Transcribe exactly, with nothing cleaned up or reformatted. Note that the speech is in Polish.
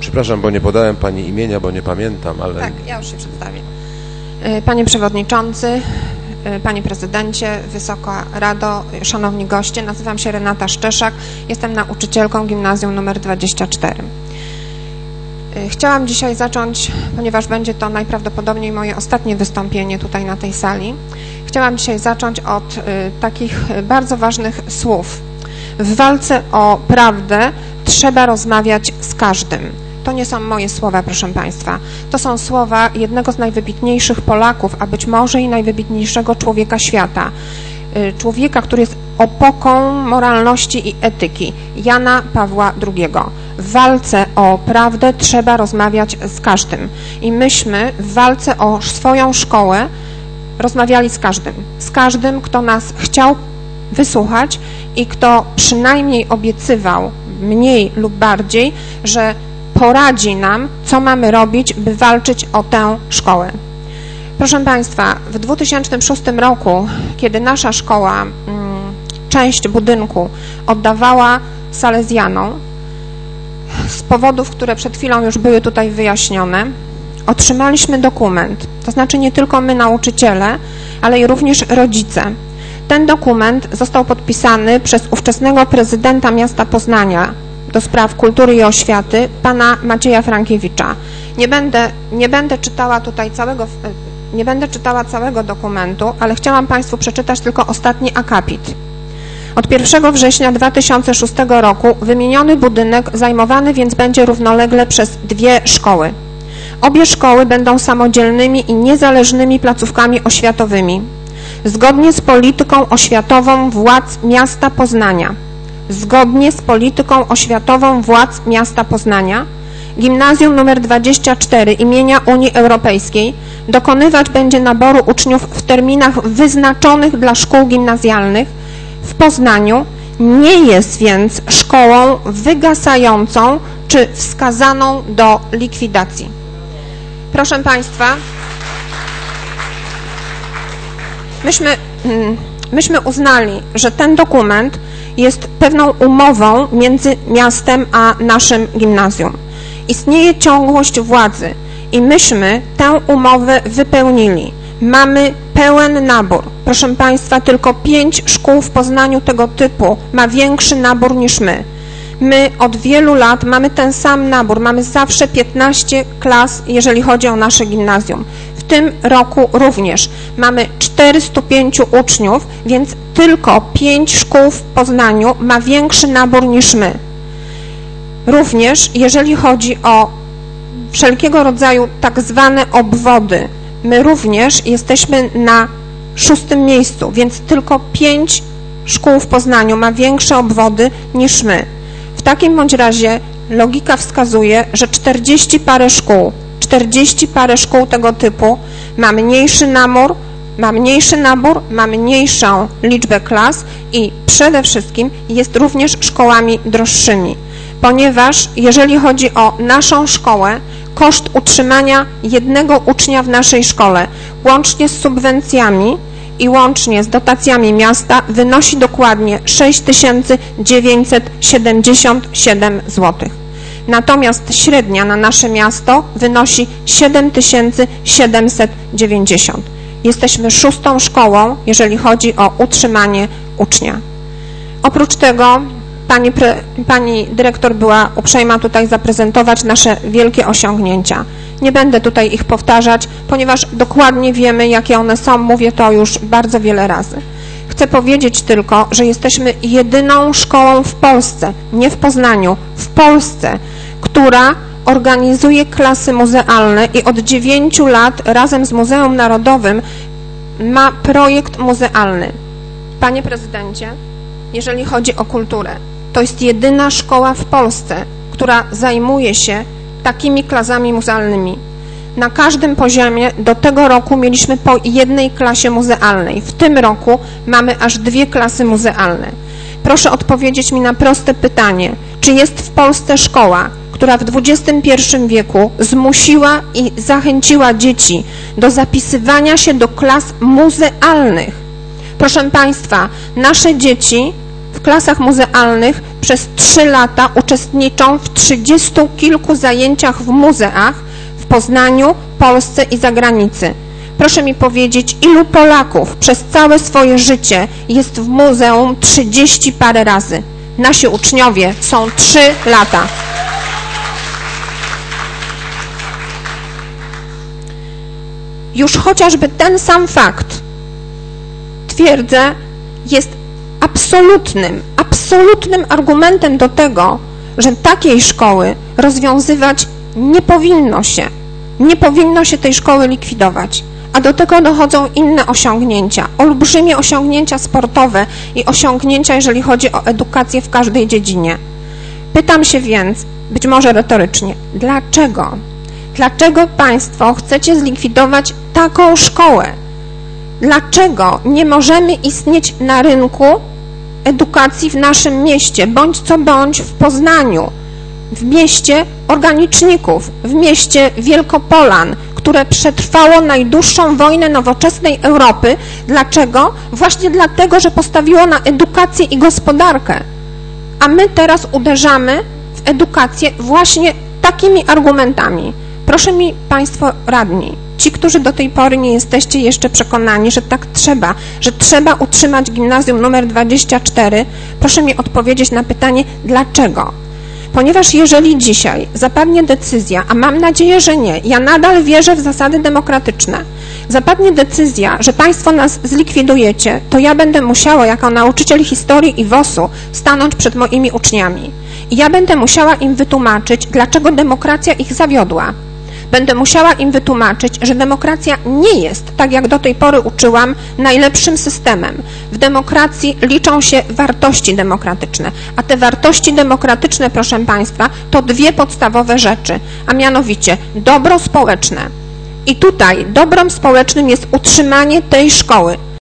Przepraszam, bo nie podałem Pani imienia, bo nie pamiętam, ale... Tak, ja już się przedstawię. Panie Przewodniczący, Panie Prezydencie, Wysoka Rado, Szanowni Goście, nazywam się Renata Szczeszak, jestem nauczycielką Gimnazjum nr dwadzieścia cztery. Chciałam dzisiaj zacząć, ponieważ będzie to najprawdopodobniej moje ostatnie wystąpienie tutaj na tej sali, chciałam dzisiaj zacząć od y, takich bardzo ważnych słów. W walce o prawdę trzeba rozmawiać z każdym. To nie są moje słowa, proszę Państwa. To są słowa jednego z najwybitniejszych Polaków, a być może i najwybitniejszego człowieka świata. Człowieka, który jest opoką moralności i etyki, Jana Pawła drugiego. W walce o prawdę trzeba rozmawiać z każdym. I myśmy w walce o swoją szkołę rozmawiali z każdym. Z każdym, kto nas chciał wysłuchać i kto przynajmniej obiecywał, mniej lub bardziej, że poradzi nam, co mamy robić, by walczyć o tę szkołę. Proszę Państwa, w dwa tysiące szóstym roku, kiedy nasza szkoła część budynku oddawała salezjanom, z powodów, które przed chwilą już były tutaj wyjaśnione, otrzymaliśmy dokument, to znaczy nie tylko my nauczyciele, ale i również rodzice. Ten dokument został podpisany przez ówczesnego prezydenta miasta Poznania do spraw kultury i oświaty, pana Macieja Frankiewicza. Nie będę, nie będę czytała tutaj całego, nie będę czytała całego dokumentu, ale chciałam Państwu przeczytać tylko ostatni akapit. Od pierwszego września dwa tysiące szóstego roku wymieniony budynek zajmowany więc będzie równolegle przez dwie szkoły. Obie szkoły będą samodzielnymi i niezależnymi placówkami oświatowymi. Zgodnie z polityką oświatową władz miasta Poznania, zgodnie z polityką oświatową władz miasta Poznania, Gimnazjum nr dwadzieścia cztery imienia Unii Europejskiej dokonywać będzie naboru uczniów w terminach wyznaczonych dla szkół gimnazjalnych w Poznaniu, nie jest więc szkołą wygasającą czy wskazaną do likwidacji. Proszę Państwa, myśmy, myśmy uznali, że ten dokument jest pewną umową między miastem a naszym gimnazjum. Istnieje ciągłość władzy i myśmy tę umowę wypełnili. Mamy pełen nabór. Proszę Państwa, tylko pięć szkół w Poznaniu tego typu ma większy nabór niż my. My od wielu lat mamy ten sam nabór, mamy zawsze piętnaście klas, jeżeli chodzi o nasze gimnazjum. W tym roku również mamy czterystu pięciu uczniów, więc tylko pięć szkół w Poznaniu ma większy nabór niż my. Również jeżeli chodzi o wszelkiego rodzaju tak zwane obwody, my również jesteśmy na szóstym miejscu, więc tylko pięć szkół w Poznaniu ma większe obwody niż my. W takim bądź razie logika wskazuje, że czterdzieści parę szkół, czterdzieści parę szkół tego typu ma mniejszy nabór, ma mniejszy nabór, ma mniejszą liczbę klas i przede wszystkim jest również szkołami droższymi, ponieważ jeżeli chodzi o naszą szkołę, koszt utrzymania jednego ucznia w naszej szkole, łącznie z subwencjami i łącznie z dotacjami miasta, wynosi dokładnie sześć tysięcy dziewięćset siedemdziesiąt siedem złotych. Natomiast średnia na nasze miasto wynosi siedem tysięcy siedemset dziewięćdziesiąt. Jesteśmy szóstą szkołą, jeżeli chodzi o utrzymanie ucznia. Oprócz tego pani, pre, pani dyrektor była uprzejma tutaj zaprezentować nasze wielkie osiągnięcia. Nie będę tutaj ich powtarzać, ponieważ dokładnie wiemy, jakie one są. Mówię to już bardzo wiele razy. Chcę powiedzieć tylko, że jesteśmy jedyną szkołą w Polsce, nie w Poznaniu, w Polsce, która organizuje klasy muzealne i od dziewięciu lat razem z Muzeum Narodowym ma projekt muzealny. Panie prezydencie, jeżeli chodzi o kulturę, to jest jedyna szkoła w Polsce, która zajmuje się takimi klasami muzealnymi. Na każdym poziomie do tego roku mieliśmy po jednej klasie muzealnej. W tym roku mamy aż dwie klasy muzealne. Proszę odpowiedzieć mi na proste pytanie. Czy jest w Polsce szkoła, która w dwudziestym pierwszym wieku zmusiła i zachęciła dzieci do zapisywania się do klas muzealnych? Proszę Państwa, nasze dzieci w w klasach muzealnych przez trzy lata uczestniczą w trzydziestu kilku zajęciach w muzeach w Poznaniu, Polsce i zagranicy. Proszę mi powiedzieć, ilu Polaków przez całe swoje życie jest w muzeum trzydzieści parę razy? Nasi uczniowie są trzy lata. Już chociażby ten sam fakt, twierdzę, jest absolutnym, absolutnym argumentem do tego, że takiej szkoły rozwiązywać nie powinno się. Nie powinno się tej szkoły likwidować. A do tego dochodzą inne osiągnięcia, olbrzymie osiągnięcia sportowe i osiągnięcia, jeżeli chodzi o edukację w każdej dziedzinie. Pytam się więc, być może retorycznie, dlaczego? Dlaczego Państwo chcecie zlikwidować taką szkołę? Dlaczego nie możemy istnieć na rynku edukacji w naszym mieście, bądź co bądź w Poznaniu, w mieście organiczników, w mieście Wielkopolan, które przetrwało najdłuższą wojnę nowoczesnej Europy? Dlaczego? Właśnie dlatego, że postawiło na edukację i gospodarkę. A my teraz uderzamy w edukację właśnie takimi argumentami. Proszę mi Państwo radni, ci, którzy do tej pory nie jesteście jeszcze przekonani, że tak trzeba, że trzeba utrzymać gimnazjum numer dwadzieścia cztery, proszę mi odpowiedzieć na pytanie, dlaczego? Ponieważ jeżeli dzisiaj zapadnie decyzja, a mam nadzieję, że nie, ja nadal wierzę w zasady demokratyczne, zapadnie decyzja, że Państwo nas zlikwidujecie, to ja będę musiała jako nauczyciel historii i W O S-u stanąć przed moimi uczniami. I ja będę musiała im wytłumaczyć, dlaczego demokracja ich zawiodła. Będę musiała im wytłumaczyć, że demokracja nie jest, tak jak do tej pory uczyłam, najlepszym systemem. W demokracji liczą się wartości demokratyczne, a te wartości demokratyczne, proszę Państwa, to dwie podstawowe rzeczy, a mianowicie dobro społeczne. I tutaj dobrem społecznym jest utrzymanie tej szkoły.